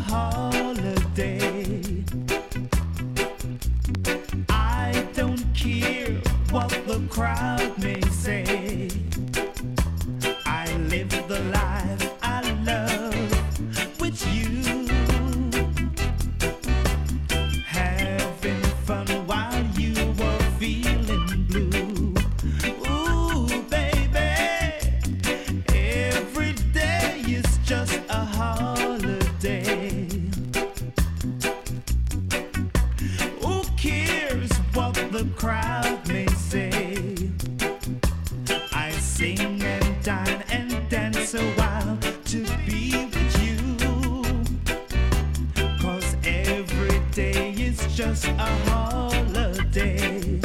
holiday. I don't care what the crowd may say. I live the life I love with you. Having fun while you were feeling blue. Ooh, baby, every day is just a holiday. Who cares what the crowd may say? I sing and dine and dance a while to be with you. 'Cause every day is just a holiday.